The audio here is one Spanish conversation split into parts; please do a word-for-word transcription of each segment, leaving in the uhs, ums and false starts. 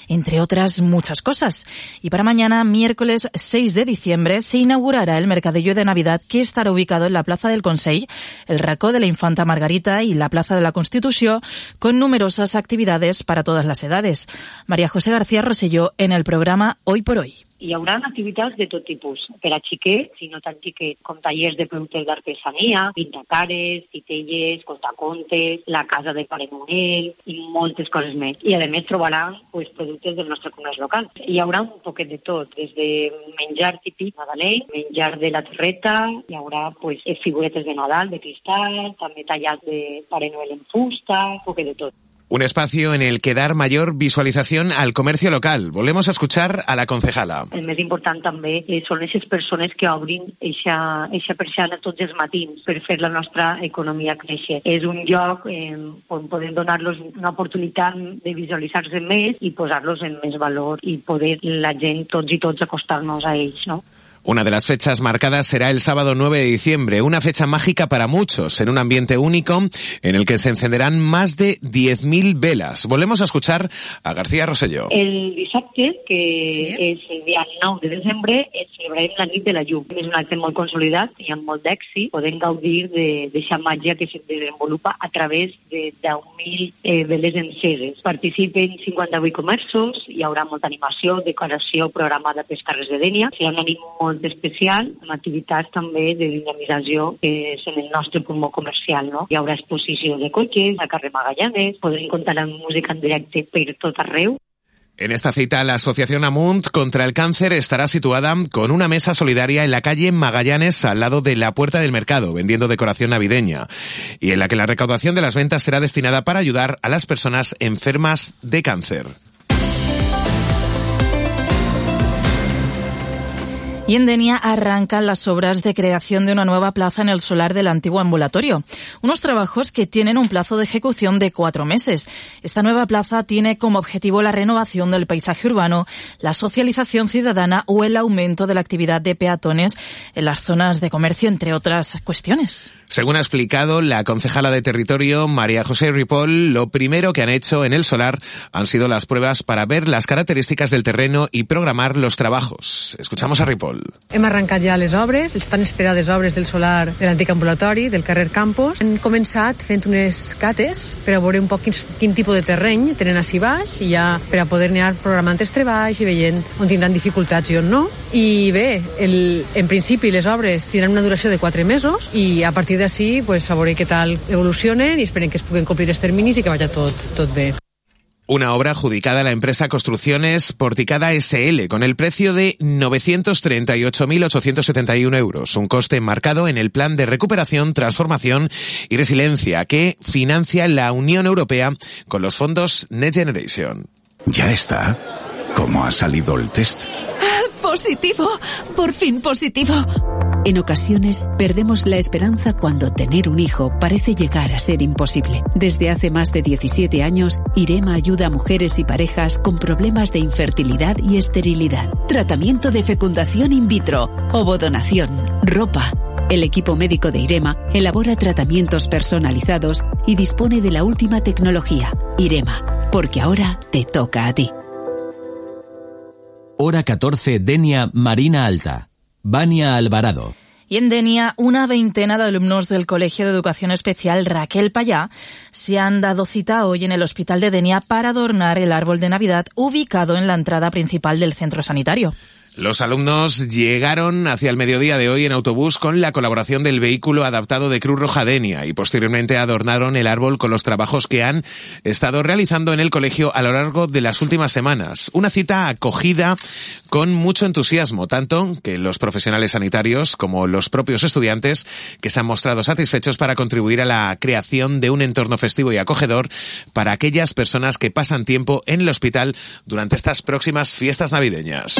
entre otras muchas cosas. Y para mañana, miércoles seis de diciembre, se inaugurará el Mercadillo de Navidad, que estará ubicado en la Plaza del Consell, el Racó de la Infanta Margarita y la Plaza de la Constitución, con numerosas actividades para todas las edades. María José García Rosselló en el programa Hoy por Hoy. Hi haurà activitats de tot tipus, per a xiquets, si no tan xiquets, com tallers de productes d'artesania, pintacares, titelles, contacontes, la casa de Pare Noel i moltes coses més. I a més trobaran pues, productes del nostre comerç local. Hi haurà un poquet de tot, des de menjar típic nadalenc, menjar de la terreta, hi haurà pues, figuretes de Nadal, de cristal, també tallats de Pare Noel en fusta, un poquet de tot. Un espacio en el que dar mayor visualización al comercio local. Volvemos a escuchar a la concejala. El més important també eh, són aquestes persones que obrin eixa persiana tots els matins per fer la nostra economia créixer. És un lloc eh, on podem donar-los una oportunitat de visualitzar-se més i posar-los en més valor i poder la gent, tots i tots, acostar-nos a ells, no? Una de las fechas marcadas será el sábado nueve de diciembre, una fecha mágica para muchos, en un ambiente único en el que se encenderán más de diez mil velas. Volvemos a escuchar a García Rosselló. El dissabte, que sí. és el dia nou de desembre, celebrarem la nit de la llum. És un acte molt consolidat i amb molt d'èxit. Podem gaudir d'aquesta màgia que se desenvolupa a través de deu mil eh, veles enceses. Participen cinquanta-vuit comerços, hi haurà molta animació, decoració programada pels carrers de Dénia. Serà una nit molt especial, amb activitats també de dinamització que és en el nostre pulmó comercial, no? Hi haurà exposició de cotxes, a carrer Magallanes, podrem comptar amb música en directe per tot arreu. En esta cita, la Asociación Amunt contra el Cáncer estará situada con una mesa solidaria en la calle Magallanes, al lado de la Puerta del Mercado, vendiendo decoración navideña, y en la que la recaudación de las ventas será destinada para ayudar a las personas enfermas de cáncer. Y en Denia arrancan las obras de creación de una nueva plaza en el solar del antiguo ambulatorio. Unos trabajos que tienen un plazo de ejecución de cuatro meses. Esta nueva plaza tiene como objetivo la renovación del paisaje urbano, la socialización ciudadana o el aumento de la actividad de peatones en las zonas de comercio, entre otras cuestiones. Según ha explicado la concejala de Territorio, María José Ripoll, lo primero que han hecho en el solar han sido las pruebas para ver las características del terreno y programar los trabajos. Escuchamos a Ripoll. Hem arrencat ja les obres, les tan esperades obres del solar de l'antic ambulatori, del carrer Campos. Hem començat fent unes cates per a veure un poc quin, quin tipus de terreny tenen així baix i ja per a poder anar programant els treballs i veient on tindran dificultats i on no. I bé, el, en principi les obres tindran una duració de quatre mesos i a partir d'ací pues, a veure què tal evolucionen i esperem que es puguen complir els terminis i que vagi tot, tot bé. Una obra adjudicada a la empresa Construcciones Porticada ese ele con el precio de novecientos treinta y ocho mil ochocientos setenta y uno euros, un coste enmarcado en el Plan de Recuperación, Transformación y Resiliencia que financia la Unión Europea con los fondos Next Generation. Ya está. ¿Cómo ha salido el test? ¡Positivo! ¡Por fin positivo! En ocasiones perdemos la esperanza cuando tener un hijo parece llegar a ser imposible. Desde hace más de diecisiete años, IREMA ayuda a mujeres y parejas con problemas de infertilidad y esterilidad. Tratamiento de fecundación in vitro, ovodonación, ropa. El equipo médico de IREMA elabora tratamientos personalizados y dispone de la última tecnología. IREMA, porque ahora te toca a ti. Hora catorce, Denia, Marina Alta. Vania Alvarado. Y en Denia, una veintena de alumnos del Colegio de Educación Especial Raquel Payá se han dado cita hoy en el Hospital de Denia para adornar el árbol de Navidad ubicado en la entrada principal del centro sanitario. Los alumnos llegaron hacia el mediodía de hoy en autobús con la colaboración del vehículo adaptado de Cruz Roja Denia y posteriormente adornaron el árbol con los trabajos que han estado realizando en el colegio a lo largo de las últimas semanas. Una cita acogida con mucho entusiasmo, tanto que los profesionales sanitarios como los propios estudiantes que se han mostrado satisfechos para contribuir a la creación de un entorno festivo y acogedor para aquellas personas que pasan tiempo en el hospital durante estas próximas fiestas navideñas.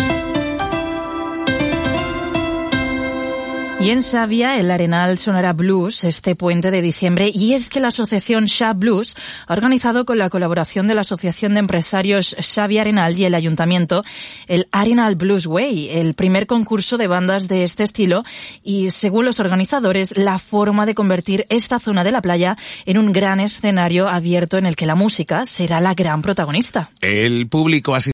Y en Xàbia, el Arenal sonará blues este puente de diciembre, y es que la asociación Xà Blues ha organizado con la colaboración de la Asociación de Empresarios Xàbia Arenal y el Ayuntamiento el Arenal Blues Way, el primer concurso de bandas de este estilo, y según los organizadores, la forma de convertir esta zona de la playa en un gran escenario abierto en el que la música será la gran protagonista. El público así